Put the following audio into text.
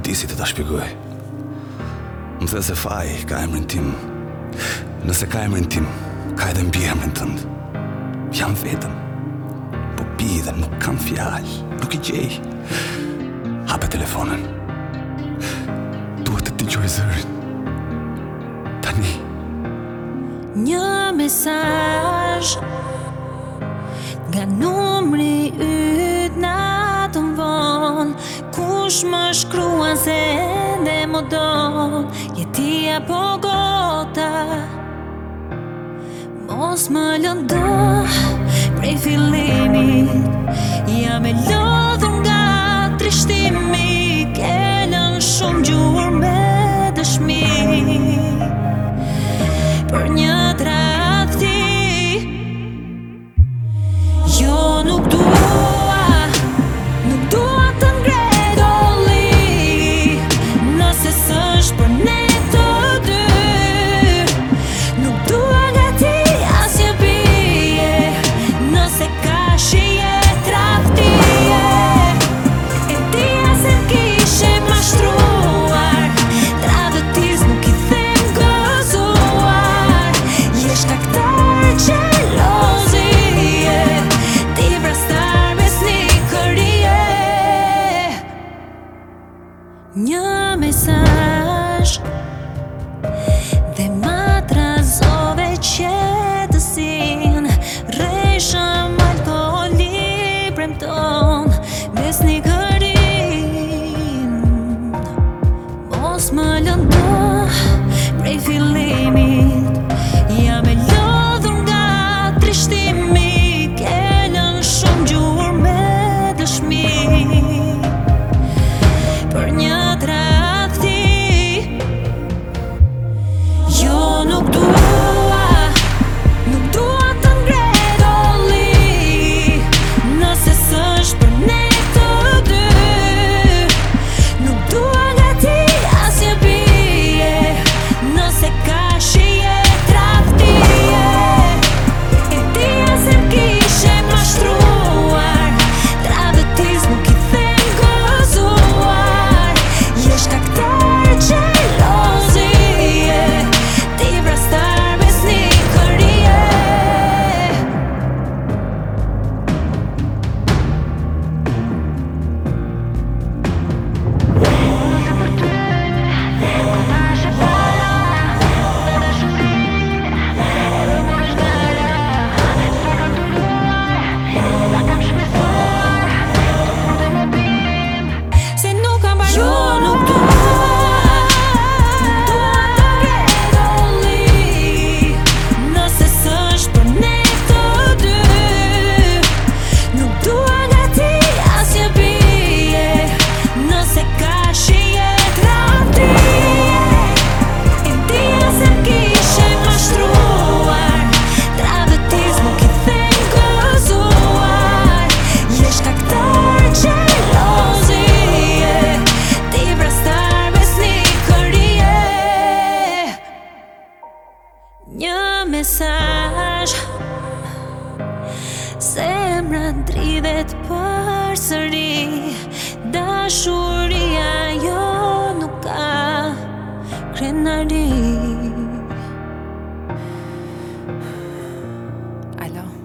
di si të ta shpjegoj. Më the se faj ka emrin tim. Nëse ka emrin tim, ka edhe mbi emrin tënd. Jam vetëm. Po pi dhe nuk kam fjalë, nuk I gjej. Hape telefonën. Duhet të dëgjoj zërin. Tani. Një mesazh nga numri yt natën vonë, kush më shkruan se ende më don, jeti apo gota. Mos më lëndo prej fillimit, jam e lodhur nga trishtimi, ke lënë shumë gjurmë me dëshmi për një tradhti. Jo, nuk dua të ngrej dolli, nëse s'është për ne të dy. Nuk dua nga ti asnjë bije, nëse ka shije tradhtie. E dija se t'kishe mashtruar, tradhëtis nuk I them gëzuar. Je shkaktar xhelozie, ti vrastar besnikërie. Një mesazh dhe ma trazove qetësin, rreshëm alkooli premton besnikërin. Mos më lëndo prej fillimit, jam e lodhur nga trishtimi, ke lënë shumë gjurmë me dëshmi për një tradhti. Jo, nuk dua të ngrej dolli, nëse s'është për ne të dy. Nuk dua nga ti asnjë bije, nëse ka shije tradhtie. E dija se t'kishe mashtruar, tradhëtis nuk I them gëzuar. Je shkaktar xhelozie, ti vrastar besnikërie. Se nuk kam bërë. Jo, nuk dua të ngrej dolli, nëse s'është për ne të dy. Nuk dua nga ti asnjë bije, nëse ka shije tradhtie. E dija se t'kishe mashtruar, tradhëtis nuk I them gëzuar. Je shkaktar xhelozie, ti vrastar besnikërie. Një mesazh, zemra dridhet përsëri, dashuria jo nuk ka krenari. Alo.